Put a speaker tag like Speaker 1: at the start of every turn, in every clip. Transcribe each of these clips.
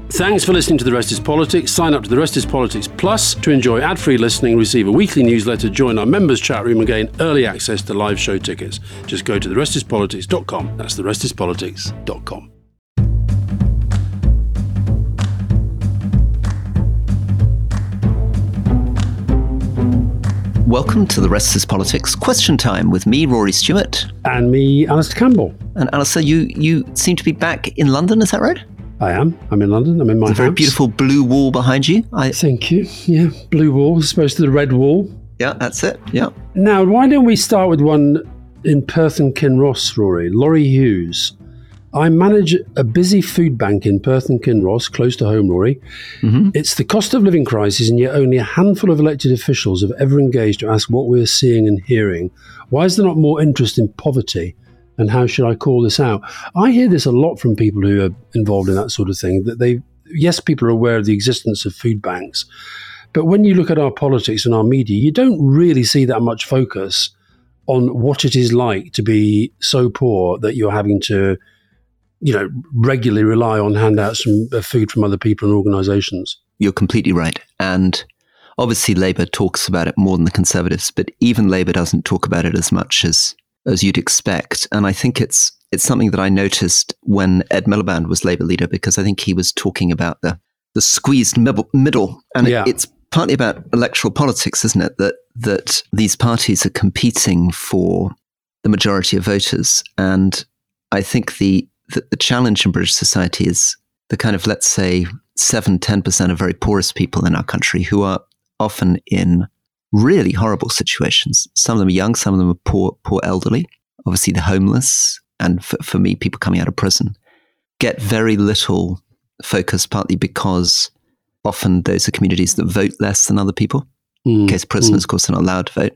Speaker 1: Thanks for listening to The Rest is Politics. Sign up to The Rest is Politics Plus to enjoy ad-free listening, receive a weekly newsletter, join our members' chat room and gain early access to live show tickets. Just go to therestispolitics.com. That's therestispolitics.com.
Speaker 2: Welcome to The Rest is Politics Question Time with me, Rory Stewart.
Speaker 1: And me, Alistair Campbell.
Speaker 2: And Alistair, you seem to be back in London, is that right?
Speaker 1: I am. I'm in London. I'm in my house.
Speaker 2: A very beautiful blue wall behind you.
Speaker 1: Thank you. Yeah, blue wall as opposed to the red wall.
Speaker 2: Yeah, that's it. Yeah.
Speaker 1: Now, why don't we start with one in Perth and Kinross, Rory? Laurie Hughes. I manage a busy food bank in Perth and Kinross, close to home, Rory. Mm-hmm. It's the cost of living crisis, and yet only a handful of elected officials have ever engaged to ask what we're seeing and hearing. Why is there not more interest in poverty? And how should I call this out? I hear this a lot from people who are involved in that sort of thing, that yes, people are aware of the existence of food banks, but when you look at our politics and our media, you don't really see that much focus on what it is like to be so poor that you're having to, regularly rely on handouts of food from other people and organisations.
Speaker 2: You're completely right. And obviously Labour talks about it more than the Conservatives, but even Labour doesn't talk about it as much as you'd expect. And I think it's something that I noticed when Ed Miliband was Labour leader, because I think he was talking about the squeezed middle. And it's partly about electoral politics, isn't it? That these parties are competing for the majority of voters. And I think the challenge in British society is the kind of, let's say, 7-10% of very poorest people in our country who are often in really horrible situations. Some of them are young, some of them are poor elderly, obviously the homeless, and for me, people coming out of prison, get very little focus, partly because often those are communities that vote less than other people. In case prisoners, of course, are not allowed to vote.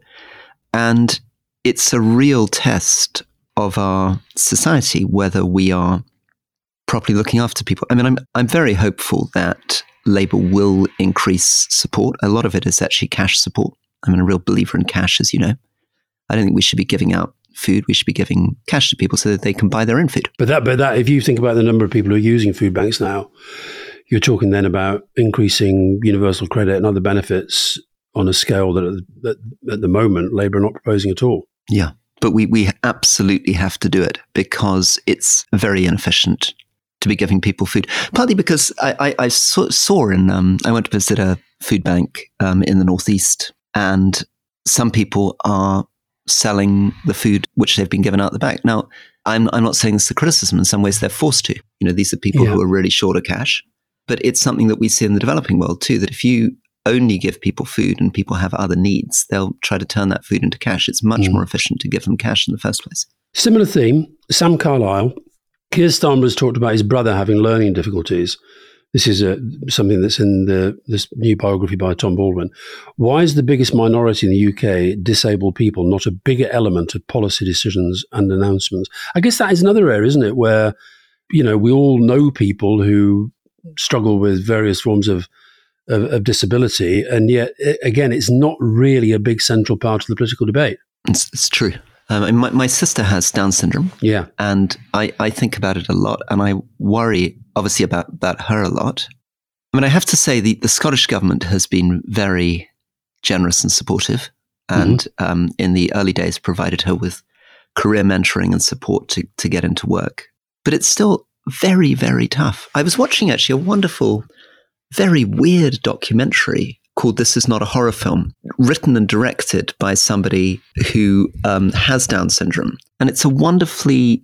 Speaker 2: And it's a real test of our society whether we are properly looking after people. I mean, I'm very hopeful that Labour will increase support. A lot of it is actually cash support. I'm a real believer in cash, as you know. I don't think we should be giving out food. We should be giving cash to people so that they can buy their own food. But
Speaker 1: that, if you think about the number of people who are using food banks now, you're talking then about increasing universal credit and other benefits on a scale that at the moment Labour are not proposing at all.
Speaker 2: Yeah, but we absolutely have to do it because it's very inefficient to be giving people food. Partly because I saw I went to visit a food bank in the Northeast, and some people are selling the food which they've been given out the back. Now, I'm not saying this to criticism. In some ways, they're forced to. These are people who are really short of cash. But it's something that we see in the developing world too, that if you only give people food and people have other needs, they'll try to turn that food into cash. It's much more efficient to give them cash in the first place.
Speaker 1: Similar theme, Sam Carlyle. Keir Starmer has talked about his brother having learning difficulties. This is something that's in this new biography by Tom Baldwin. Why is the biggest minority in the UK disabled people not a bigger element of policy decisions and announcements? I guess that is another area, isn't it, where, we all know people who struggle with various forms of disability, and yet, again, it's not really a big central part of the political debate.
Speaker 2: It's true. My sister has Down syndrome.
Speaker 1: Yeah.
Speaker 2: And I think about it a lot, and I worry, obviously, about her a lot. I mean, I have to say the Scottish government has been very generous and supportive, and in the early days provided her with career mentoring and support to get into work. But it's still very, very tough. I was watching actually a wonderful, very weird documentary called This Is Not a Horror Film, written and directed by somebody who has Down syndrome. And it's a wonderfully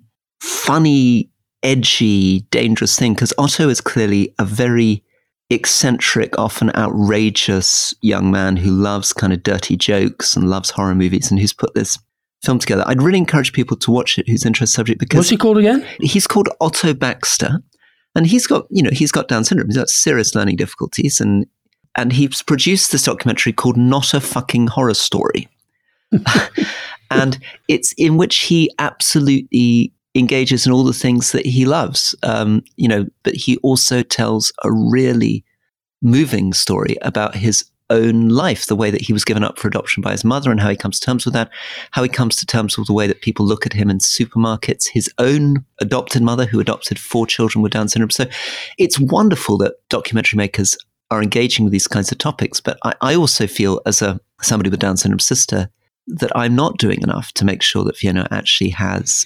Speaker 2: funny, edgy, dangerous thing, because Otto is clearly a very eccentric, often outrageous young man who loves kind of dirty jokes and loves horror movies, and who's put this film together. I'd really encourage people to watch it who's interested in the subject, because...
Speaker 1: What's he called again?
Speaker 2: He's called Otto Baxter, and he's got Down syndrome. He's got serious learning difficulties, and he's produced this documentary called Not a Fucking Horror Story. And it's in which he absolutely engages in all the things that he loves, but he also tells a really moving story about his own life, the way that he was given up for adoption by his mother and how he comes to terms with that, how he comes to terms with the way that people look at him in supermarkets, his own adopted mother who adopted 4 children with Down syndrome. So it's wonderful that documentary makers are engaging with these kinds of topics. But I also feel, as somebody with Down syndrome sister, that I'm not doing enough to make sure that Fiona actually has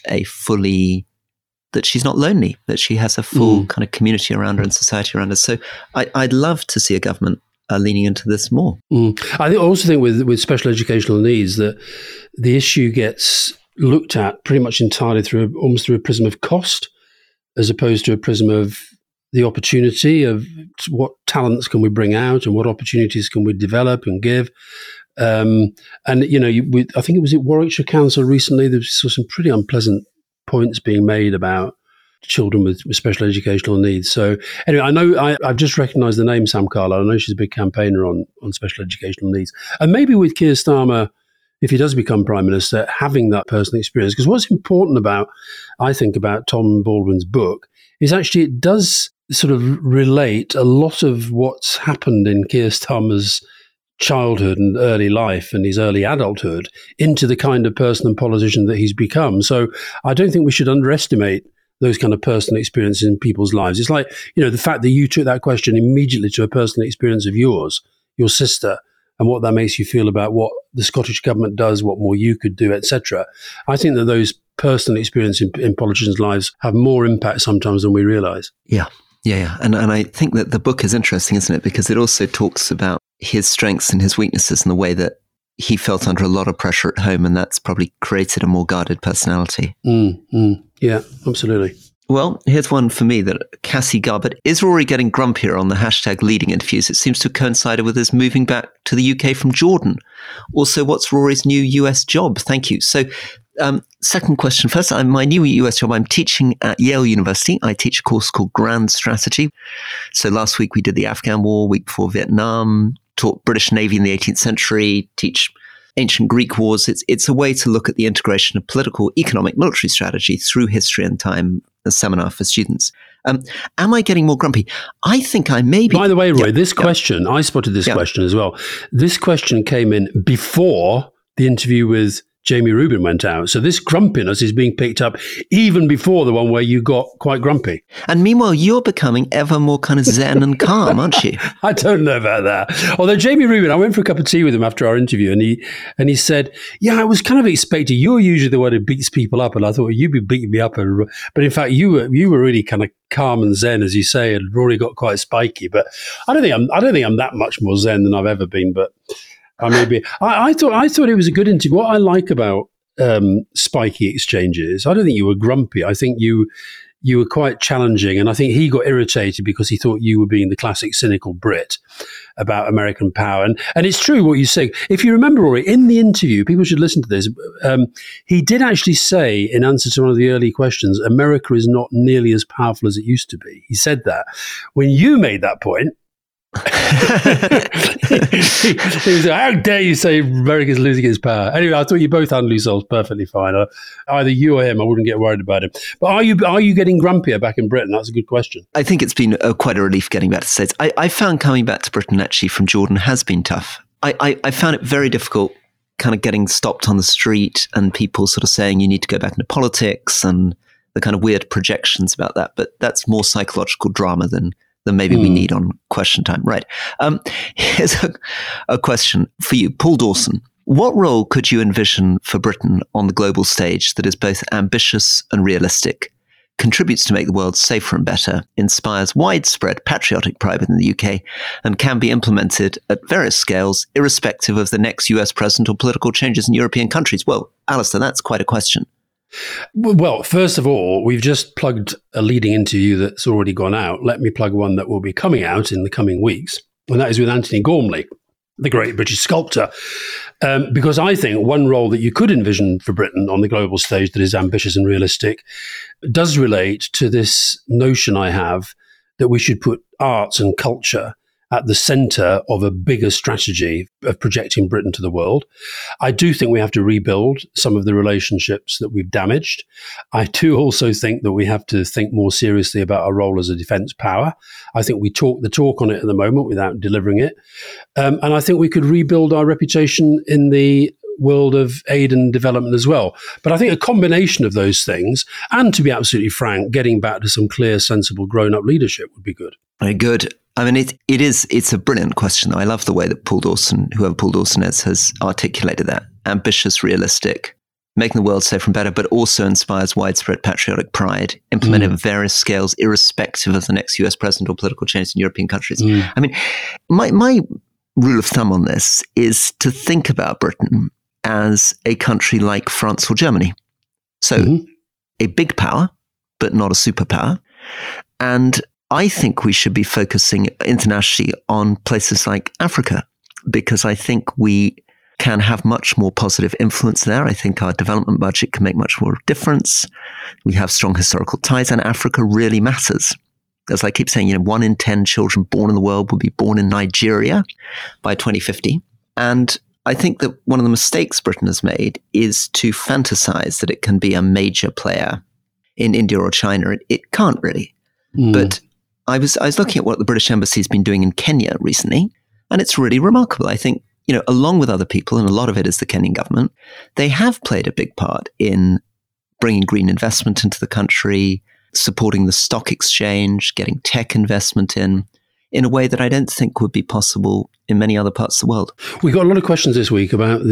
Speaker 2: that she's not lonely, that she has a full kind of community around her and society around her. So I'd love to see a government leaning into this more.
Speaker 1: I also think with special educational needs that the issue gets looked at pretty much entirely almost through a prism of cost, as opposed to a prism of the opportunity of what talents can we bring out and what opportunities can we develop and give. And I think it was at Warwickshire Council recently, there was some pretty unpleasant points being made about children with special educational needs. So anyway, I know I've just recognised the name Sam Carlyle. I know she's a big campaigner on special educational needs. And maybe with Keir Starmer, if he does become Prime Minister, having that personal experience. Because what's important about Tom Baldwin's book is actually it does sort of relate a lot of what's happened in Keir Starmer's childhood and early life and his early adulthood into the kind of person and politician that he's become. So I don't think we should underestimate those kind of personal experiences in people's lives. It's like, the fact that you took that question immediately to a personal experience of yours, your sister, and what that makes you feel about what the Scottish government does, what more you could do, etc. I think that those personal experiences in politicians' lives have more impact sometimes than we realise.
Speaker 2: Yeah. And I think that the book is interesting, isn't it? Because it also talks about his strengths and his weaknesses and the way that he felt under a lot of pressure at home, and that's probably created a more guarded personality.
Speaker 1: Yeah, absolutely.
Speaker 2: Well, here's one for me that Cassie Garbutt. Is Rory getting grumpier on the hashtag leading interviews? It seems to have coincided with his moving back to the UK from Jordan. Also, what's Rory's new US job? Thank you. So, second question first. My new US job, I'm teaching at Yale University. I teach a course called Grand Strategy. So last week we did the Afghan War, week before Vietnam, taught British Navy in the 18th century, teach ancient Greek wars. It's a way to look at the integration of political, economic, military strategy through history and time, a seminar for students. Am I getting more grumpy? I think I may be.
Speaker 1: By the way, Roy, this question, I spotted this question as well. This question came in before the interview with Jamie Rubin went out. So this grumpiness is being picked up even before the one where you got quite grumpy.
Speaker 2: And meanwhile, you're becoming ever more kind of zen and calm, aren't you?
Speaker 1: I don't know about that. Although Jamie Rubin, I went for a cup of tea with him after our interview, and he said, "Yeah, I was kind of expecting you're usually the one who beats people up, and I thought you'd be beating me up, but in fact you were really kind of calm and zen, as you say, and Rory got quite spiky. But I don't think I'm that much more zen than I've ever been, but." I thought it was a good interview. What I like about spiky exchanges, I don't think you were grumpy. I think you were quite challenging, and I think he got irritated because he thought you were being the classic cynical Brit about American power. And it's true what you say. If you remember, Rory, in the interview, people should listen to this. He did actually say, in answer to one of the early questions, America is not nearly as powerful as it used to be. He said that. When you made that point, he was like, how dare you say America's losing its power? Anyway, I thought you both handled yourselves perfectly fine. Either you or him, I wouldn't get worried about him. But are you getting grumpier back in Britain? That's a good question.
Speaker 2: I think it's been quite a relief getting back to the States. I found coming back to Britain actually from Jordan has been tough. I found it very difficult kind of getting stopped on the street and people sort of saying you need to go back into politics and the kind of weird projections about that. But that's more psychological drama than maybe we need on Question Time. Right. Here's a question for you. Paul Dawson, what role could you envision for Britain on the global stage that is both ambitious and realistic, contributes to make the world safer and better, inspires widespread patriotic pride within the UK, and can be implemented at various scales, irrespective of the next US president or political changes in European countries? Well, Alistair, that's quite a question.
Speaker 1: Well, first of all, we've just plugged a leading interview that's already gone out. Let me plug one that will be coming out in the coming weeks, and that is with Anthony Gormley, the great British sculptor. Because I think one role that you could envision for Britain on the global stage that is ambitious and realistic does relate to this notion I have that we should put arts and culture at the centre of a bigger strategy of projecting Britain to the world. I do think we have to rebuild some of the relationships that we've damaged. I do also think that we have to think more seriously about our role as a defence power. I think we talk the talk on it at the moment without delivering it. And I think we could rebuild our reputation in the world of aid and development as well. But I think a combination of those things, and to be absolutely frank, getting back to some clear, sensible, grown-up leadership would be good.
Speaker 2: Very good. I mean, it's a brilliant question. I love the way that whoever Paul Dawson is, has articulated that. Ambitious, realistic, making the world safer and better, but also inspires widespread patriotic pride, implemented at various scales, irrespective of the next US president or political change in European countries. I mean, my rule of thumb on this is to think about Britain as a country like France or Germany. So a big power, but not a superpower. And I think we should be focusing internationally on places like Africa, because I think we can have much more positive influence there. I think our development budget can make much more difference. We have strong historical ties, and Africa really matters. As I keep saying, 1 in 10 children born in the world will be born in Nigeria by 2050. And I think that one of the mistakes Britain has made is to fantasize that it can be a major player in India or China. It can't really. But I was looking at what the British Embassy has been doing in Kenya recently, and it's really remarkable. I think, along with other people, and a lot of it is the Kenyan government, they have played a big part in bringing green investment into the country, supporting the stock exchange, getting tech investment in a way that I don't think would be possible in many other parts of the world.
Speaker 1: We got a lot of questions this week about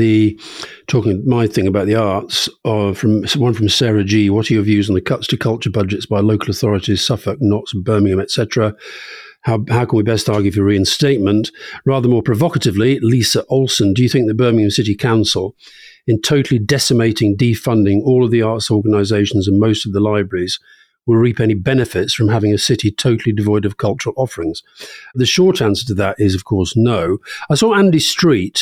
Speaker 1: my thing about the arts, one from Sarah G. What are your views on the cuts to culture budgets by local authorities, Suffolk, Notts, Birmingham, etc.? How can we best argue for reinstatement? Rather more provocatively, Lisa Olson, do you think the Birmingham City Council, in totally decimating, defunding all of the arts organisations and most of the libraries, will reap any benefits from having a city totally devoid of cultural offerings? The short answer to that is, of course, no. I saw Andy Street,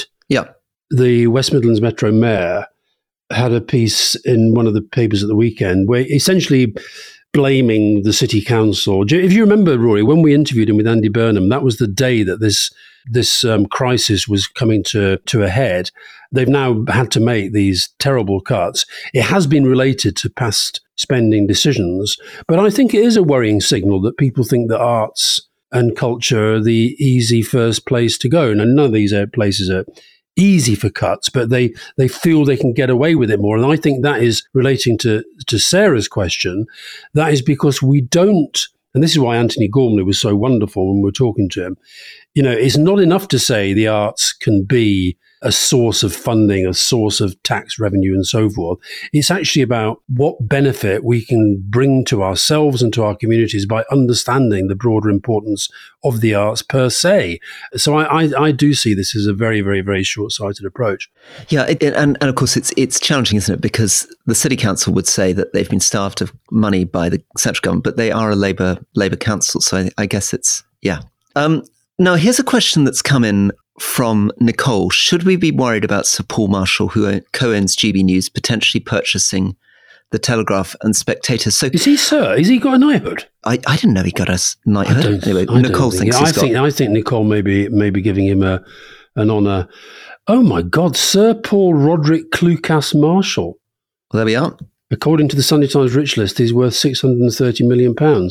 Speaker 1: the West Midlands Metro Mayor, had a piece in one of the papers at the weekend where essentially blaming the city council. If you remember, Rory, when we interviewed him with Andy Burnham, that was the day that this crisis was coming to a head. They've now had to make these terrible cuts. It has been related to past spending decisions, but I think it is a worrying signal that people think that arts and culture are the easy first place to go. And none of these places are easy for cuts, but they feel they can get away with it more. And I think that is relating to Sarah's question. That is because we don't, and this is why Anthony Gormley was so wonderful when we were talking to him. It's not enough to say the arts can be a source of funding, a source of tax revenue and so forth. It's actually about what benefit we can bring to ourselves and to our communities by understanding the broader importance of the arts per se. So I do see this as a very, very, very short-sighted approach.
Speaker 2: Yeah, and of course it's challenging, isn't it? Because the City Council would say that they've been starved of money by the central government, but they are a Labour council. So I guess it's, yeah. Now, here's a question that's come in from Nicole. Should we be worried about Sir Paul Marshall, who co-owns GB News, potentially purchasing The Telegraph and Spectator? So
Speaker 1: is he, sir? Has he got a knighthood?
Speaker 2: I didn't know he got a knighthood. Nicole thinks he's got.
Speaker 1: I think Nicole may be giving him an honour. Oh my God, Sir Paul Roderick Clucas Marshall.
Speaker 2: Well, there we are.
Speaker 1: According to the Sunday Times Rich List, he's worth £630 million.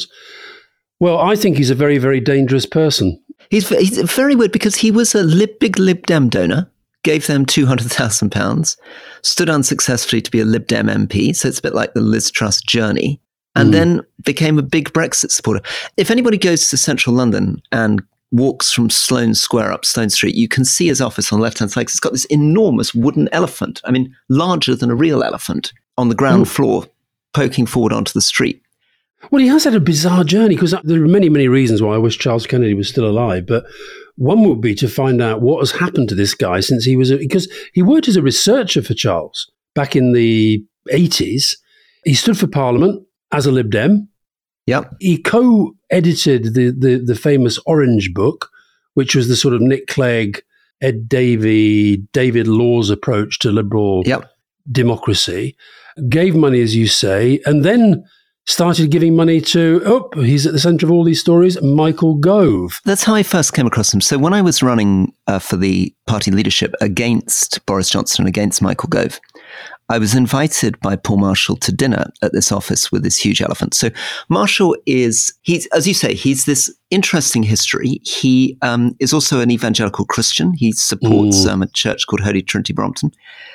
Speaker 1: Well, I think he's a very, very dangerous person.
Speaker 2: He's very weird because he was a big Lib Dem donor, gave them £200,000, stood unsuccessfully to be a Lib Dem MP, so it's a bit like the Liz Truss journey, and then became a big Brexit supporter. If anybody goes to central London and walks from Sloane Square up Stone Street, you can see his office on the left-hand side. It's got this enormous wooden elephant, larger than a real elephant, on the ground floor, poking forward onto the street.
Speaker 1: Well, he has had a bizarre journey, because there are many, many reasons why I wish Charles Kennedy was still alive. But one would be to find out what has happened to this guy since because he worked as a researcher for Charles back in the 80s. He stood for Parliament as a Lib Dem.
Speaker 2: Yep.
Speaker 1: He co-edited the famous Orange Book, which was the sort of Nick Clegg, Ed Davey, David Law's approach to liberal democracy. Gave money, as you say, and then started giving money to, he's at the centre of all these stories, Michael Gove.
Speaker 2: That's how I first came across him. So when I was running for the party leadership against Boris Johnson and against Michael Gove, I was invited by Paul Marshall to dinner at this office with this huge elephant. So Marshall he's, as you say, he's this interesting history. He is also an evangelical Christian. He supports a church called Holy Trinity Brompton.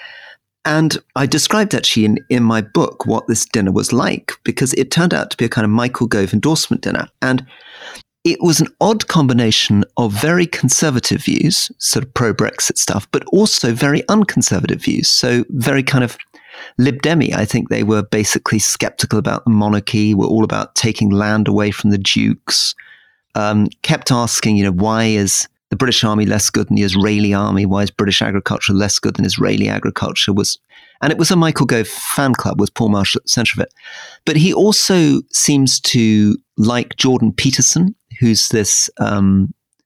Speaker 2: And I described actually in my book what this dinner was like, because it turned out to be a kind of Michael Gove endorsement dinner. And it was an odd combination of very conservative views, sort of pro-Brexit stuff, but also very unconservative views. So very kind of Lib Demi. I think they were basically skeptical about the monarchy, were all about taking land away from the dukes, kept asking, why is the British Army less good than the Israeli Army? Why is British agriculture less good than Israeli agriculture? And it was a Michael Gove fan club with Paul Marshall at the centre of it. But he also seems to like Jordan Peterson, who's this, kind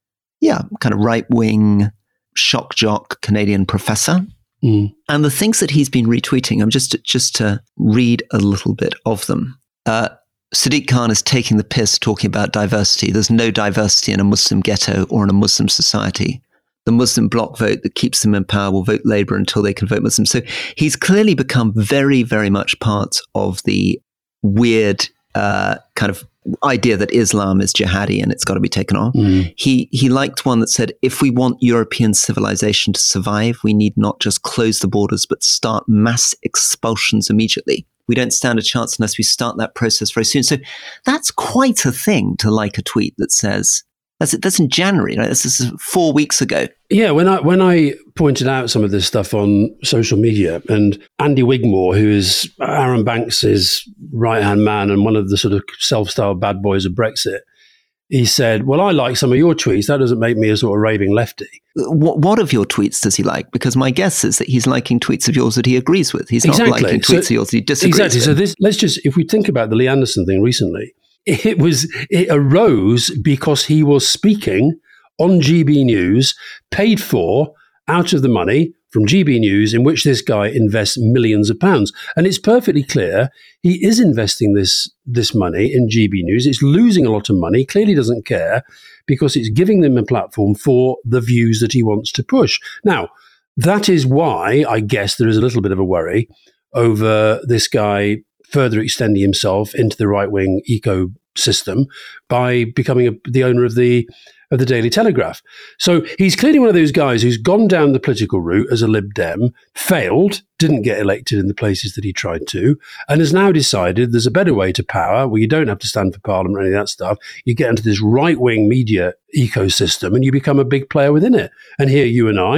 Speaker 2: of right-wing shock jock Canadian professor. And the things that he's been retweeting, I'm just to read a little bit of them. Sadiq Khan is taking the piss talking about diversity. There's no diversity in a Muslim ghetto or in a Muslim society. The Muslim bloc vote that keeps them in power will vote Labour until they can vote Muslim. So he's clearly become very, very much part of the weird kind of idea that Islam is jihadi and it's got to be taken off. He liked one that said, if we want European civilization to survive, we need not just close the borders, but start mass expulsions immediately. We don't stand a chance unless we start that process very soon. So that's quite a thing to like a tweet that says, that's in January, right? This is 4 weeks ago.
Speaker 1: Yeah, when I pointed out some of this stuff on social media, and Andy Wigmore, who is Aaron Banks's right-hand man and one of the sort of self-styled bad boys of Brexit, he said, well, I like some of your tweets. That doesn't make me a sort of raving lefty.
Speaker 2: What of your tweets does he like? Because my guess is that he's liking tweets of yours that he agrees with. He's not liking tweets of yours that he disagrees with.
Speaker 1: Exactly. So if we think about the Lee Anderson thing recently, it arose because he was speaking on GB News, paid for out of the money from GB News, in which this guy invests millions of pounds. And it's perfectly clear he is investing this money in GB News. It's losing a lot of money, clearly doesn't care, because it's giving them a platform for the views that he wants to push. Now, that is why I guess there is a little bit of a worry over this guy further extending himself into the right-wing ecosystem by becoming the owner of the Daily Telegraph. So he's clearly one of those guys who's gone down the political route as a Lib Dem, failed, didn't get elected in the places that he tried to, and has now decided there's a better way to power where you don't have to stand for Parliament or any of that stuff. You get into this right-wing media ecosystem and you become a big player within it. And here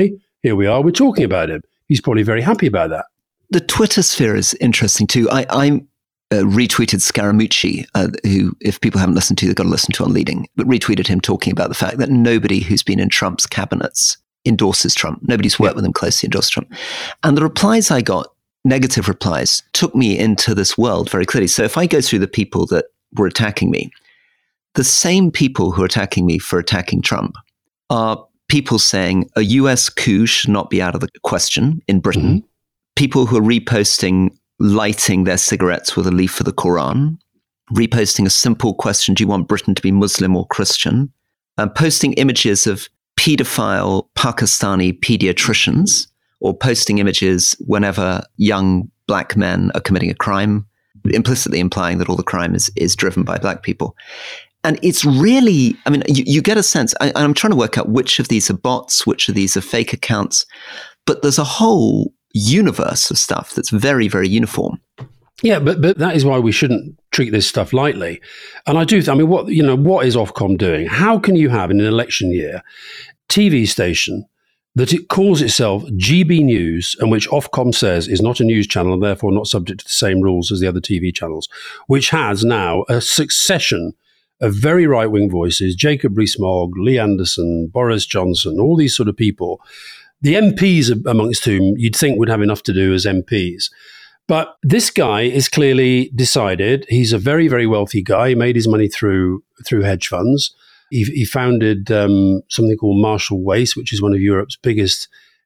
Speaker 1: we are, we're talking about him. He's probably very happy about that.
Speaker 2: The Twitter sphere is interesting too. I retweeted Scaramucci, who, if people haven't listened to, they've got to listen to on Leading, but retweeted him talking about the fact that nobody who's been in Trump's cabinets endorses Trump. Nobody's worked with him closely endorses Trump. And the replies I got, negative replies, took me into this world very clearly. So if I go through the people that were attacking me, the same people who are attacking me for attacking Trump are people saying a US coup should not be out of the question in Britain. Mm-hmm. People who are reposting lighting their cigarettes with a leaf of the Quran, reposting a simple question, do you want Britain to be Muslim or Christian? Posting images of paedophile Pakistani pediatricians, or posting images whenever young black men are committing a crime, implicitly implying that all the crime is driven by black people. And it's really, I mean, you get a sense, I'm trying to work out which of these are bots, which of these are fake accounts, but there's a whole universe of stuff that's very, very uniform.
Speaker 1: Yeah, but that is why we shouldn't treat this stuff lightly. And what is Ofcom doing? How can you have in an election year TV station that it calls itself GB News, and which Ofcom says is not a news channel and therefore not subject to the same rules as the other TV channels, which has now a succession of very right-wing voices, Jacob Rees-Mogg, Lee Anderson, Boris Johnson, all these sort of people, the MPs amongst whom you'd think would have enough to do as MPs. But this guy is clearly decided. He's a very, very wealthy guy. He made his money through hedge funds. He founded something called Marshall Wace, which is one of Europe's biggest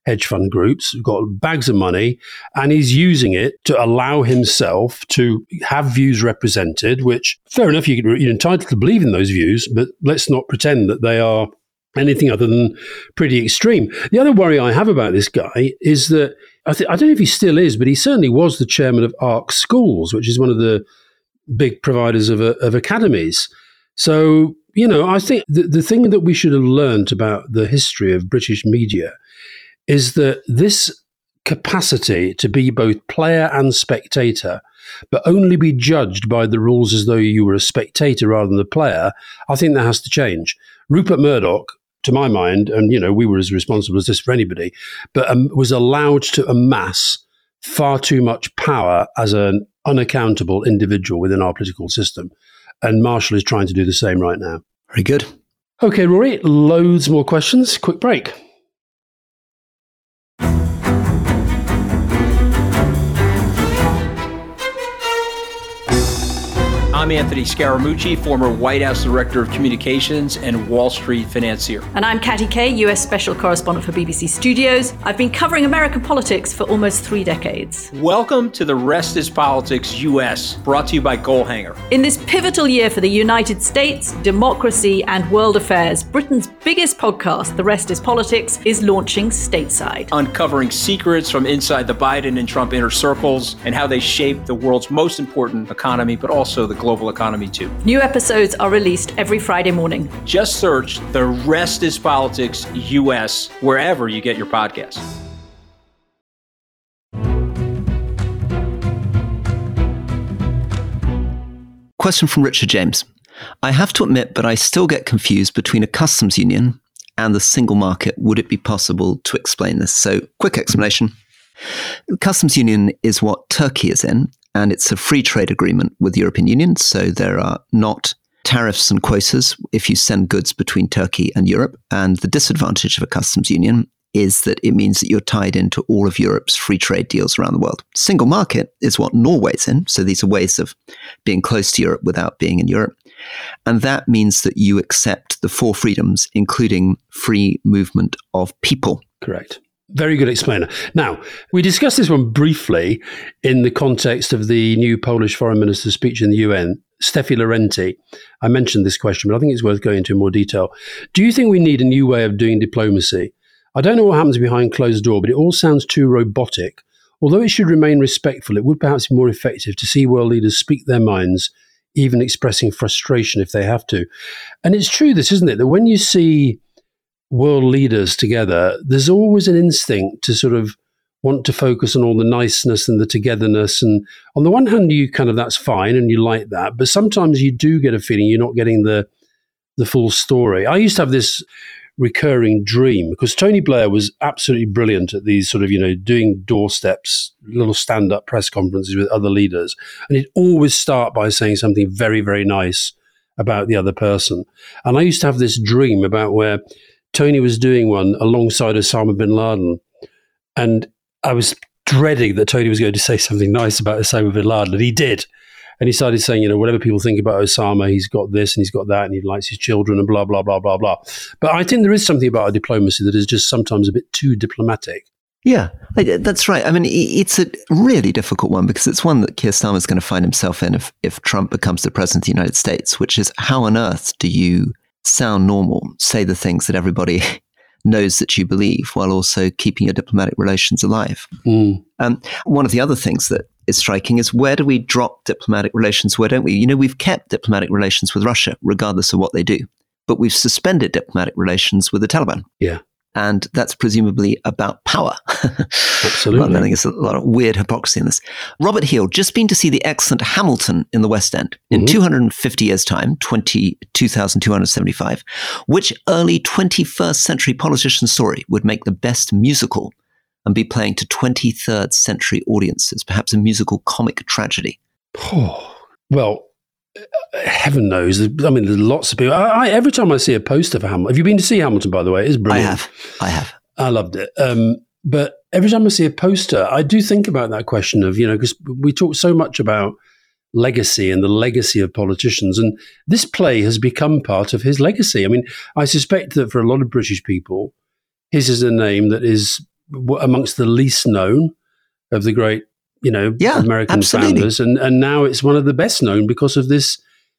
Speaker 1: hedge fund groups, got bags of money, and he's using it to allow himself to have views represented, which, fair enough, you're entitled to believe in those views, but let's not pretend that they are anything other than pretty extreme. The other worry I have about this guy is that, I don't know if he still is, but he certainly was the chairman of ARC Schools, which is one of the big providers of academies. So, I think the thing that we should have learned about the history of British media is that this capacity to be both player and spectator, but only be judged by the rules as though you were a spectator rather than a player, I think that has to change. Rupert Murdoch, to my mind, and we were as responsible as this for anybody, but was allowed to amass far too much power as an unaccountable individual within our political system. And Marshall is trying to do the same right now.
Speaker 2: Very good.
Speaker 1: Okay, Rory, loads more questions. Quick break.
Speaker 3: I'm Anthony Scaramucci, former White House Director of Communications and Wall Street financier.
Speaker 4: And I'm Katty Kay, US Special Correspondent for BBC Studios. I've been covering American politics for almost 3 decades.
Speaker 3: Welcome to The Rest is Politics US, brought to you by Goalhanger.
Speaker 4: In this pivotal year for the United States, democracy, and world affairs, Britain's biggest podcast, The Rest is Politics, is launching stateside.
Speaker 3: Uncovering secrets from inside the Biden and Trump inner circles and how they shape the world's most important economy, but also the global economy too.
Speaker 4: New episodes are released every Friday morning.
Speaker 3: Just search The Rest is Politics US wherever you get your podcasts.
Speaker 2: Question from Richard James. I have to admit, but I still get confused between a customs union and the single market. Would it be possible to explain this? So, quick explanation. The customs union is what Turkey is in, and it's a free trade agreement with the European Union. So there are not tariffs and quotas if you send goods between Turkey and Europe. And the disadvantage of a customs union is that it means that you're tied into all of Europe's free trade deals around the world. Single market is what Norway's in. So these are ways of being close to Europe without being in Europe. And that means that you accept the 4 freedoms, including free movement of people.
Speaker 1: Correct. Very good explainer. Now, we discussed this one briefly in the context of the new Polish foreign minister's speech in the UN, Steffi Laurenti. I mentioned this question, but I think it's worth going into in more detail. Do you think we need a new way of doing diplomacy? I don't know what happens behind closed door, but it all sounds too robotic. Although it should remain respectful, it would perhaps be more effective to see world leaders speak their minds, even expressing frustration if they have to. And it's true, this, isn't it, that when you see world leaders together, there's always an instinct to sort of want to focus on all the niceness and the togetherness. And on the one hand, you kind of, that's fine and you like that. But sometimes you do get a feeling you're not getting the full story. I used to have this recurring dream because Tony Blair was absolutely brilliant at these sort of, doing doorsteps, little stand-up press conferences with other leaders. And he'd always start by saying something very, very nice about the other person. And I used to have this dream about where Tony was doing one alongside Osama bin Laden. And I was dreading that Tony was going to say something nice about Osama bin Laden. And he did. And he started saying, whatever people think about Osama, he's got this and he's got that and he likes his children and blah, blah, blah, blah, blah. But I think there is something about our diplomacy that is just sometimes a bit too diplomatic.
Speaker 2: Yeah, that's right. I mean, it's a really difficult one because it's one that Keir Starmer is going to find himself in if Trump becomes the president of the United States, which is how on earth do you sound normal, say the things that everybody knows that you believe, while also keeping your diplomatic relations alive. One of the other things that is striking is, where do we drop diplomatic relations? Where don't we? We've kept diplomatic relations with Russia, regardless of what they do, but we've suspended diplomatic relations with the Taliban.
Speaker 1: Yeah.
Speaker 2: And that's presumably about power.
Speaker 1: Absolutely.
Speaker 2: I think there's a lot of weird hypocrisy in this. Robert Heel, just been to see the excellent Hamilton in the West End. In 250 years' time, 2275, which early 21st century politician's story would make the best musical and be playing to 23rd century audiences, perhaps a musical comic tragedy?
Speaker 1: Oh, well, heaven knows. I mean, there's lots of people. Every time I see a poster for Hamilton, have you been to see Hamilton, by the way? It is brilliant.
Speaker 2: I have.
Speaker 1: I loved it. But every time I see a poster, I do think about that question of, because we talk so much about legacy and the legacy of politicians. And this play has become part of his legacy. I mean, I suspect that for a lot of British people, his is a name that is amongst the least known of the great, American
Speaker 2: absolutely.
Speaker 1: founders, and now it's one of the best known because of this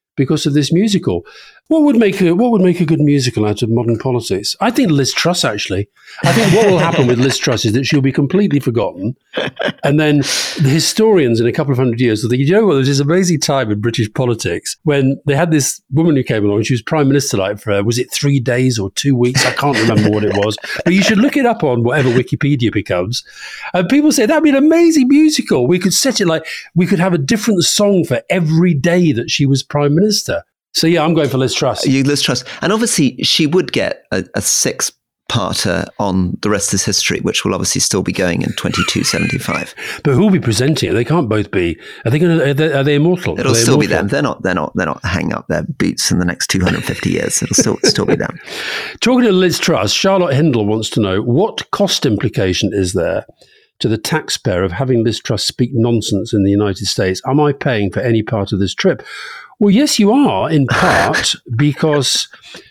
Speaker 1: musical. What would make a good musical out of modern politics? I think Liz Truss, actually. I think what will happen with Liz Truss is that she'll be completely forgotten, and then the historians in a couple of hundred years will think, there was this amazing time in British politics when they had this woman who came along. She was Prime Minister for, was it 3 days or 2 weeks? I can't remember what it was. But you should look it up on whatever Wikipedia becomes. And people say, that'd be an amazing musical. We could set it we could have a different song for every day that she was Prime Minister. So, yeah, I'm going for Liz Truss.
Speaker 2: Liz Truss. And obviously, she would get a six-parter on The Rest is History, which will obviously still be going in 2275.
Speaker 1: But who will be presenting it? They can't both be. Are they immortal?
Speaker 2: It'll still be them. They're not hanging up their boots in the next 250 years. It'll still be them.
Speaker 1: Talking to Liz Truss, Charlotte Hindle wants to know, what cost implication is there to the taxpayer of having Liz Truss speak nonsense in the United States? Am I paying for any part of this trip? Well, yes, you are, in part, because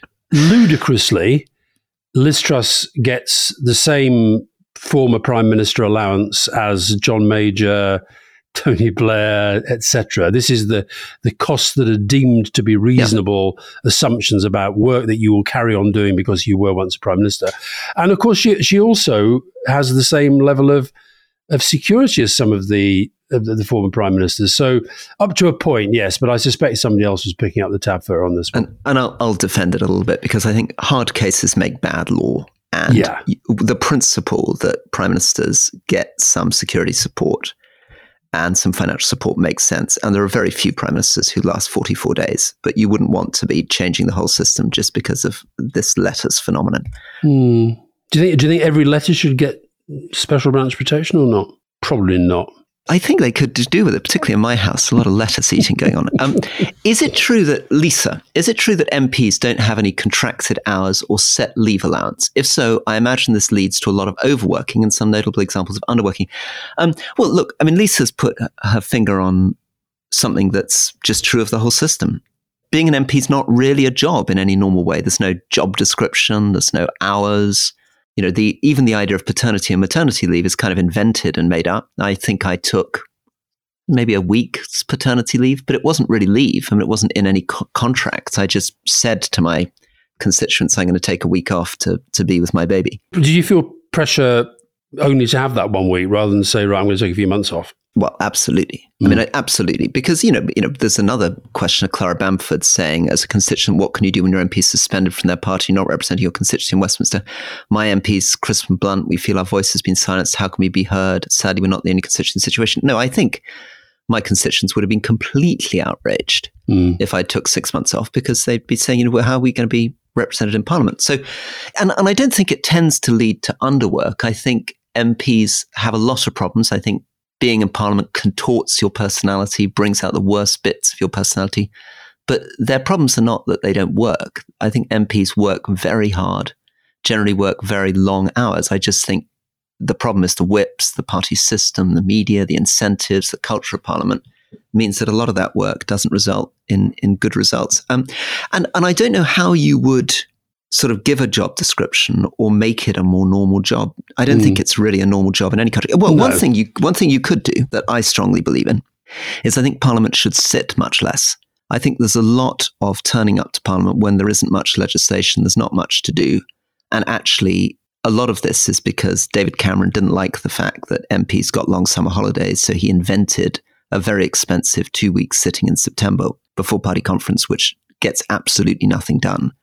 Speaker 1: ludicrously, Liz Truss gets the same former Prime Minister allowance as John Major, Tony Blair, etc. This is the costs that are deemed to be reasonable assumptions about work that you will carry on doing because you were once Prime Minister. And of course, she also has the same level of security as some of the former prime ministers. So up to a point, yes, but I suspect somebody else was picking up the tab for her on this one.
Speaker 2: And I'll defend it a little bit, because I think hard cases make bad law. And the principle that prime ministers get some security support and some financial support makes sense. And there are very few prime ministers who last 44 days, but you wouldn't want to be changing the whole system just because of this letters phenomenon.
Speaker 1: Do you think every letter should get special branch protection or not? Probably not.
Speaker 2: I think they could do with it, particularly in my house. A lot of lettuce eating going on. Is it true that MPs don't have any contracted hours or set leave allowance? If so, I imagine this leads to a lot of overworking and some notable examples of underworking. Well, look, I mean, Lisa's put her finger on something that's just true of the whole system. Being an MP is not really a job in any normal way. There's no job description. There's no hours. Even the idea of paternity and maternity leave is kind of invented and made up. I think I took maybe a week's paternity leave, but it wasn't really leave. I mean, it wasn't in any contracts. I just said to my constituents, I'm going to take a week off to be with my baby.
Speaker 1: Did you feel pressure only to have that 1 week rather than say, right, I'm going to take a few months off?
Speaker 2: Well, absolutely. I mean, absolutely. Because, there's another question of Clara Bamford saying, as a constituent, what can you do when your MP is suspended from their party, not representing your constituency in Westminster? My MP's crisp and blunt. We feel our voice has been silenced. How can we be heard? Sadly, we're not the only constituent situation. No, I think my constituents would have been completely outraged if I took 6 months off, because they'd be saying, how are we going to be represented in Parliament? So, and I don't think it tends to lead to underwork. I think MPs have a lot of problems. I think being in Parliament contorts your personality, brings out the worst bits of your personality. But their problems are not that they don't work. I think MPs work very hard, generally work very long hours. I just think the problem is the whips, the party system, the media, the incentives, the culture of Parliament means that a lot of that work doesn't result in good results. And I don't know how you would sort of give a job description or make it a more normal job. I don't think it's really a normal job in any country. Well, no. One thing you could do that I strongly believe in is I think Parliament should sit much less. I think there's a lot of turning up to Parliament when there isn't much legislation, there's not much to do. And actually, a lot of this is because David Cameron didn't like the fact that MPs got long summer holidays, so he invented a very expensive 2-week sitting in September before party conference, which gets absolutely nothing done.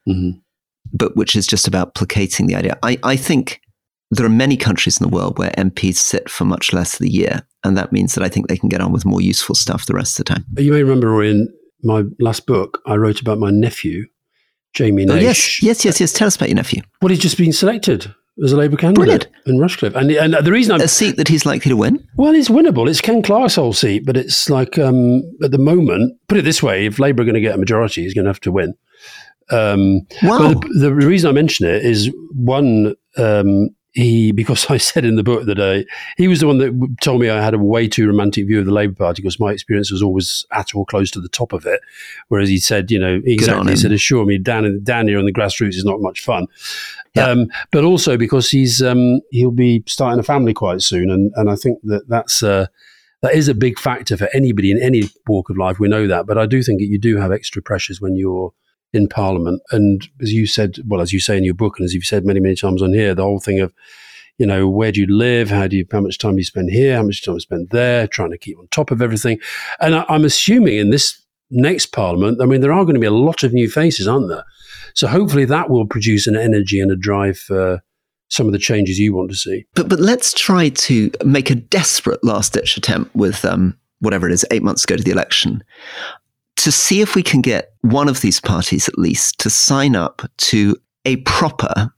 Speaker 2: But which is just about placating the idea. I think there are many countries in the world where MPs sit for much less of the year, and that means that I think they can get on with more useful stuff the rest of the time.
Speaker 1: You may remember, Rory, in my last book, I wrote about my nephew, Jamie Nash.
Speaker 2: Yes. Tell us about your nephew.
Speaker 1: Well, he's just been selected as a Labour candidate in Rushcliffe. And the reason
Speaker 2: a seat that he's likely to win?
Speaker 1: Well, it's winnable. It's Ken Clarke's whole seat, but it's like, at the moment, put it this way, if Labour are going to get a majority, he's going to have to win. Wow. But the reason I mention it is, one, because I said in the book that he was the one that told me I had a way too romantic view of the Labour Party because my experience was always at or close to the top of it. Whereas he said, exactly, he said, assure me, down here on the grassroots is not much fun. Yeah. But also because he'll be starting a family quite soon. And I think that is a big factor for anybody in any walk of life. We know that. But I do think that you do have extra pressures when you're in Parliament. And as you said, well, as you say in your book, and as you've said many, many times on here, the whole thing of, where do you live? How much time do you spend here? How much time do you spend there? Trying to keep on top of everything. And I'm assuming in this next Parliament, I mean, there are going to be a lot of new faces, aren't there? So hopefully that will produce an energy and a drive for some of the changes you want to see.
Speaker 2: But let's try to make a desperate last-ditch attempt with whatever it is, 8 months ago to the election, to see if we can get one of these parties at least to sign up to a proper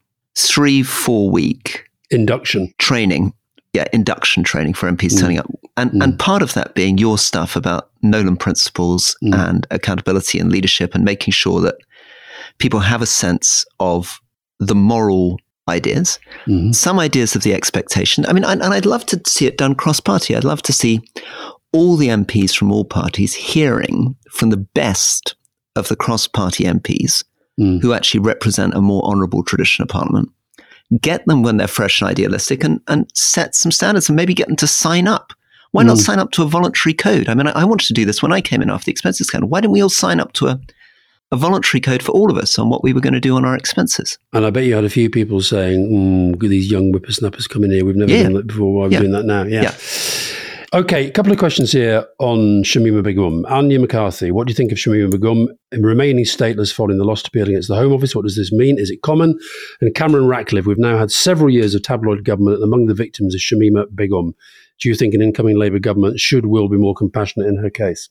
Speaker 2: 3-4 week
Speaker 1: induction
Speaker 2: training. Yeah, induction training for MPs turning up. And part of that being your stuff about Nolan principles and accountability and leadership and making sure that people have a sense of the moral ideas, some ideas of the expectation. I mean, and I'd love to see it done cross-party. I'd love to see all the MPs from all parties hearing from the best of the cross-party MPs who actually represent a more honourable tradition of Parliament. Get them when they're fresh and idealistic and set some standards and maybe get them to sign up. Why not sign up to a voluntary code? I mean, I wanted to do this when I came in after the expenses scandal. Why didn't we all sign up to a voluntary code for all of us on what we were going to do on our expenses? And
Speaker 1: I bet you had a few people saying, these young whippersnappers coming here, we've never done that before, why are we doing that now? Yeah. Okay, a couple of questions here on Shamima Begum. Anya McCarthy, what do you think of Shamima Begum remaining stateless following the lost appeal against the Home Office? What does this mean? Is it common? And Cameron Ratcliffe, we've now had several years of tabloid government, and among the victims is Shamima Begum. Do you think an incoming Labour government will be more compassionate in her case?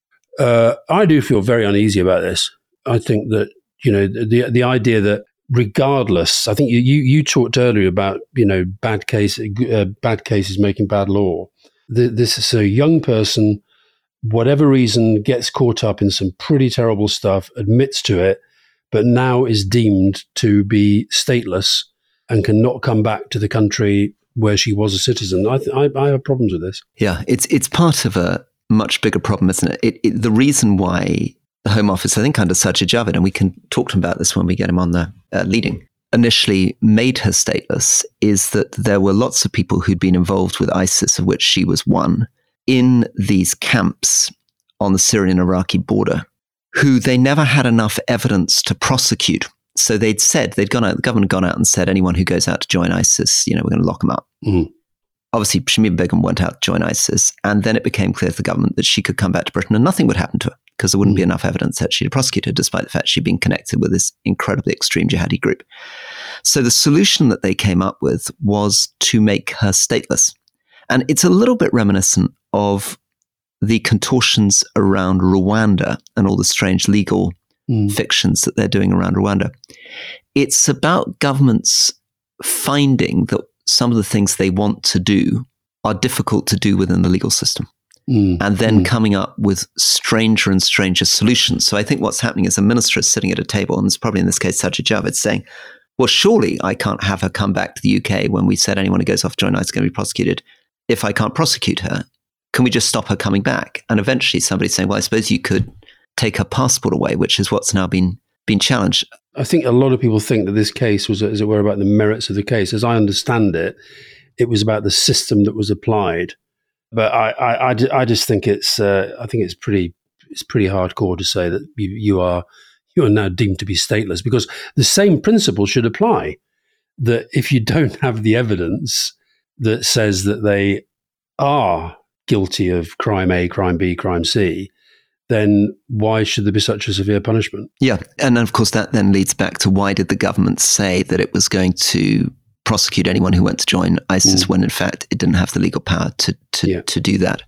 Speaker 1: I do feel very uneasy about this. I think that, the idea that regardless, I think you talked earlier about, bad cases making bad law. This is a young person, whatever reason, gets caught up in some pretty terrible stuff, admits to it, but now is deemed to be stateless and cannot come back to the country where she was a citizen. I have problems with this.
Speaker 2: Yeah, it's part of a much bigger problem, isn't it? The reason why the Home Office, I think under Sajid Javid, and we can talk to him about this when we get him on the leading, initially made her stateless is that there were lots of people who'd been involved with ISIS, of which she was one, in these camps on the Syrian-Iraqi border, who they never had enough evidence to prosecute. So the government had gone out and said, anyone who goes out to join ISIS, we're going to lock them up. Obviously, Shamima Begum went out to join ISIS, and then it became clear to the government that she could come back to Britain and nothing would happen to her because there wouldn't be enough evidence actually to prosecute her, despite the fact she'd been connected with this incredibly extreme jihadi group. So the solution that they came up with was to make her stateless. And it's a little bit reminiscent of the contortions around Rwanda and all the strange legal fictions that they're doing around Rwanda. It's about governments finding that some of the things they want to do are difficult to do within the legal system. And then coming up with stranger and stranger solutions. So I think what's happening is a minister is sitting at a table, and it's probably in this case Sajid Javid, saying, well, surely I can't have her come back to the UK when we said anyone who goes off to join ISIS is going to be prosecuted. If I can't prosecute her, can we just stop her coming back? And eventually somebody's saying, well, I suppose you could take her passport away, which is what's now been challenged.
Speaker 1: I think a lot of people think that this case was, as it were, about the merits of the case. As I understand it, it was about the system that was applied. But I just think it's pretty hardcore to say that you are now deemed to be stateless, because the same principle should apply, that if you don't have the evidence that says that they are guilty of crime A, crime B, crime C, then why should there be such a severe punishment? Yeah,
Speaker 2: and of course that then leads back to why did the government say that it was going to prosecute anyone who went to join ISIS when in fact it didn't have the legal power to do that.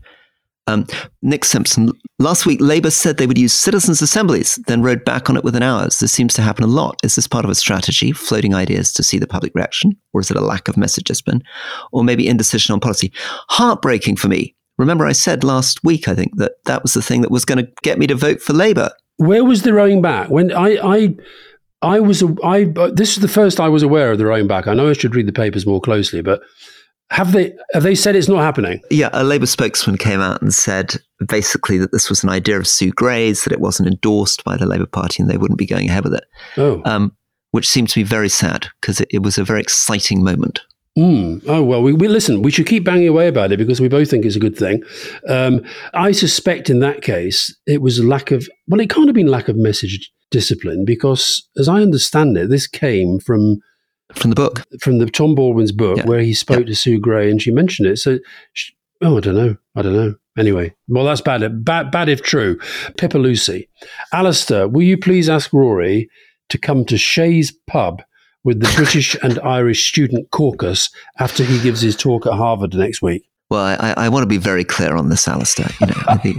Speaker 2: Nick Simpson, last week Labour said they would use citizens' assemblies, then rode back on it within hours. This seems to happen a lot. Is this part of a strategy, floating ideas to see the public reaction? Or is it a lack of message discipline? Or maybe indecision on policy? Heartbreaking for me. Remember I said last week, I think, that was the thing that was going to get me to vote for Labour.
Speaker 1: Where was the rowing back? When I This is the first I was aware of the rowing back. I know I should read the papers more closely, but have they said it's not happening?
Speaker 2: Yeah, a Labour spokesman came out and said basically that this was an idea of Sue Gray's, that it wasn't endorsed by the Labour Party and they wouldn't be going ahead with it.
Speaker 1: Oh.
Speaker 2: Which seemed to be very sad because it was a very exciting moment.
Speaker 1: Oh, well, we listen, we should keep banging away about it because we both think it's a good thing. I suspect in that case, it was it can't have been lack of message discipline because, as I understand it, this came from
Speaker 2: the book. From
Speaker 1: the Tom Baldwin's book, where he spoke to Sue Gray and she mentioned it. So, I don't know. Anyway, well, that's bad if true. Pippa Lucy. Alistair, will you please ask Rory to come to Shay's pub with the British and Irish Student Caucus after he gives his talk at Harvard next week?
Speaker 2: Well, I want to be very clear on this, Alistair. I think...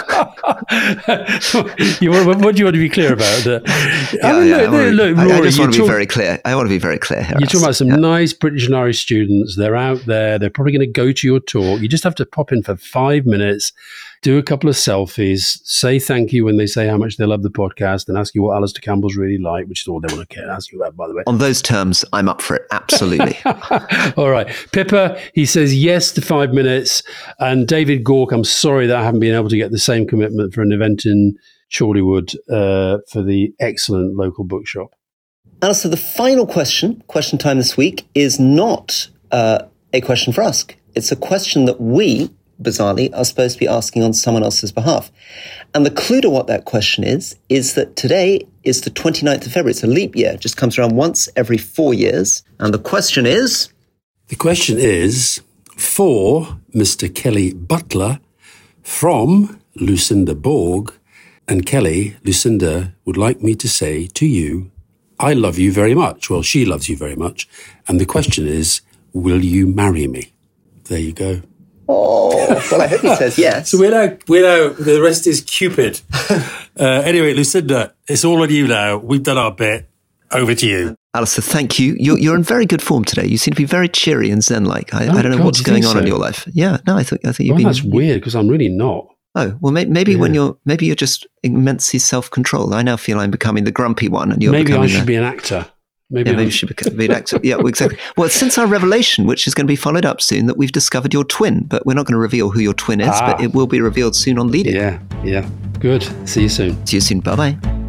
Speaker 1: what do you want to be clear about?
Speaker 2: Look, Rory, I just want to be very clear. I want to be very clear here.
Speaker 1: You're talking about some nice British and Irish students. They're out there. They're probably going to go to your talk. You just have to pop in for 5 minutes, do a couple of selfies, say thank you when they say how much they love the podcast, and ask you what Alistair Campbell's really like, which is all they want to ask you about, by the way.
Speaker 2: On those terms, I'm up for it. Absolutely.
Speaker 1: All right. Pippa, he says yes to 5 minutes. And David Gork, I'm sorry that I haven't been able to get the same commitment for an event in Chorleywood for the excellent local bookshop.
Speaker 5: Alistair, the final question time this week, is not a question for us. It's a question that we, bizarrely, are supposed to be asking on someone else's behalf. And the clue to what that question is that today is the 29th of February. It's a leap year. It just comes around once every 4 years. And the question is...
Speaker 1: The question is, for Mr. Kelly Butler, from Lucinda Borg. And Kelly, Lucinda would like me to say to you, I love you very much. Well, she loves you very much. And the question is, will you marry me? There you go.
Speaker 5: Oh, well, I hope he says yes.
Speaker 1: So we know the rest is Cupid. Anyway, Lucinda, it's all on you now. We've done our bit. Over to you.
Speaker 2: Alistair, thank you. You're in very good form today. You seem to be very cheery and zen-like. I don't know what's going on in your life. Yeah, no, I think you've been...
Speaker 1: That's weird because I'm really not.
Speaker 2: Oh, well, maybe when you're just immensely self-controlled. I now feel I'm becoming the grumpy one, and you're
Speaker 1: maybe I should be an actor. Maybe
Speaker 2: you should be an actor. Yeah, well, exactly. Well, since our revelation, which is going to be followed up soon, that we've discovered your twin, but we're not going to reveal who your twin is, but it will be revealed soon on Lead It.
Speaker 1: Yeah. Good. See you soon.
Speaker 2: See you soon. Bye-bye.